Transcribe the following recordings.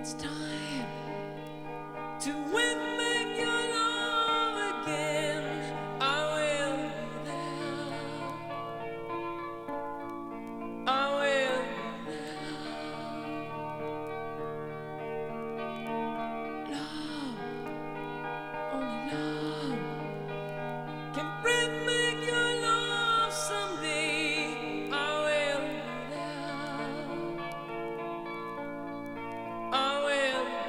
it's time to win back your love again. I will be there. I will be there. Love, only love can bring back your love someday. I will be there. I will be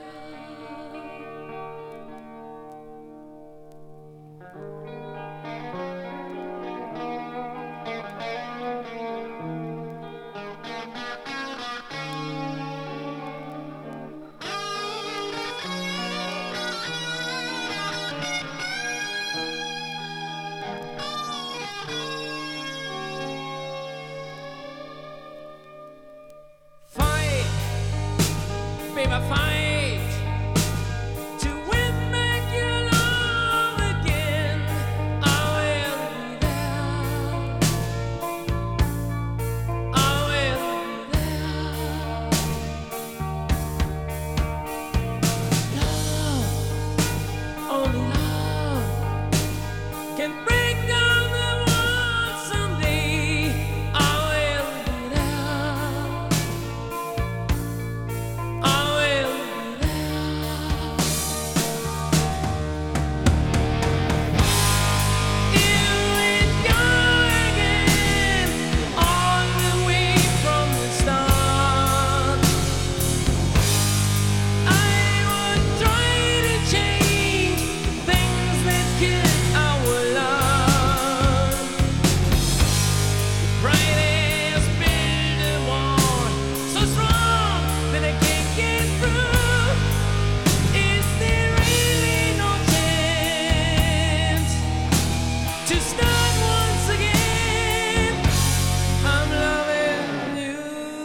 fight to win back your love again. I will be there. I will be there. Love, only love can break down the walls someday. I will be there. I will be there. Here we go again, all the way from the start. I would try to change things that kill our love. Pride has built a wall so strong that I can't get through. Is there really no chance to start once again? I'm loving you.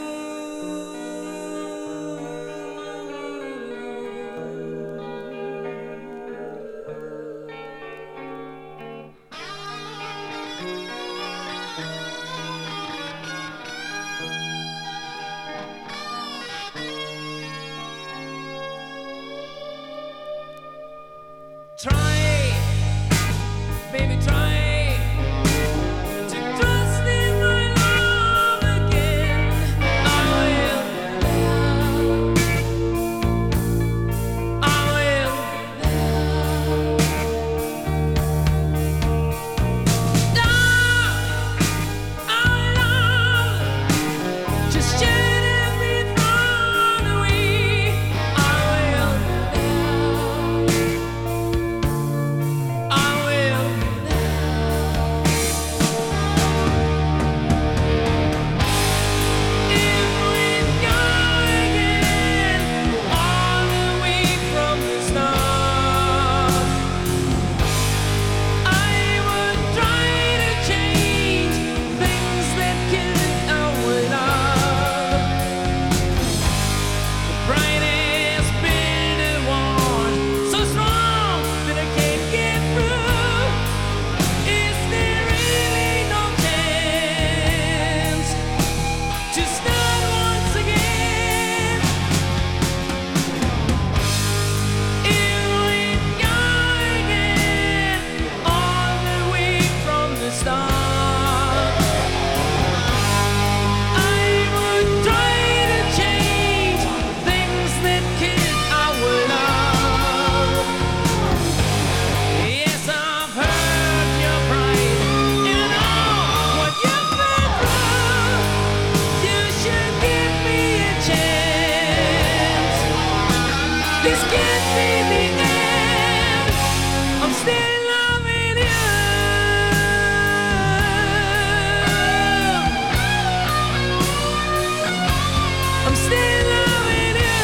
Try, baby, try to trust in my love again. I will be there. I will be there. Love, our love, just shed every thought away. I will be there. I will be there. If we go again, all the way from the start, I would try to change things that kill our love. Pride has built a wall so strong that I can't get through. Is there really no chance to start once again? If we go again, all the way from the start, I would try to change things that kill our love. Yes, I've heard your pride, and I know what you've been through. You should give me a chance. This can't be the end. I'm still loving you. I'm still loving you.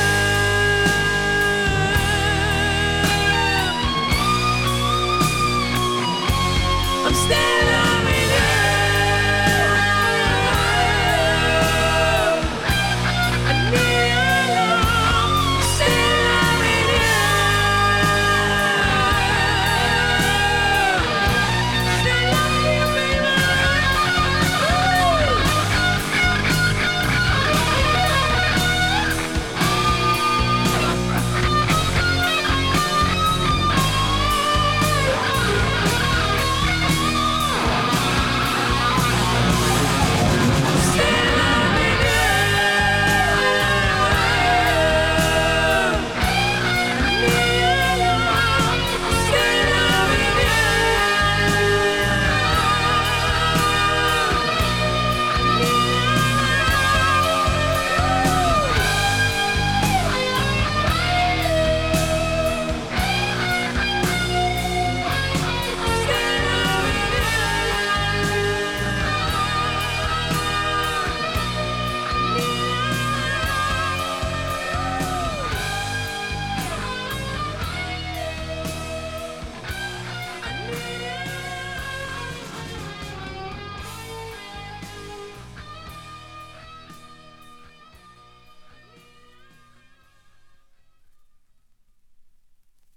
I'm still